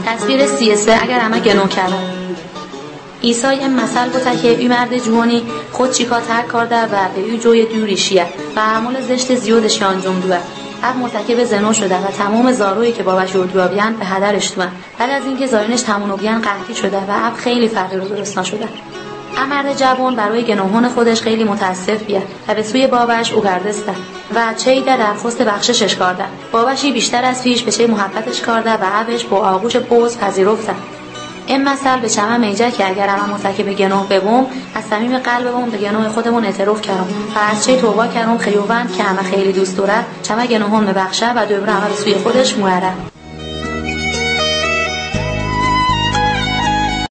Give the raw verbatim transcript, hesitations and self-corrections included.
تصویر سیاسه اگر همه گناه کردن. ایسای ام مثل بوده که ای مرد جوانی خود چیکار ترک کرده و به ای جوی دوریشیه و اعمال زشت زیادش انجام دوه. اب مرتکب زنا شده و تمام زارویی که بابش یودرا بیان به هدرش دوه. بعد از اینکه زاینش تمونو بیان قحطی شده و اب خیلی فقیر و درست نشده. ام مرد جوان برای گناهان خودش خیلی متاسف بیه و به سوی بابش او گردسته و چه در درخواست بخششش کرده. بابشی بیشتر از پیش به چه محبتش کرده و ابش با آغوش بغض پذیرفته. این مثل به چمه میجه که اگر همه مرتکب گناه ببوم از صمیم قلبمون به گناه خودمون اعتراف کردم و از چه توبه کردم خیوبند که همه خیلی دوست داره چمه گناهان ببخشه و دوباره همه به سوی خودش موره.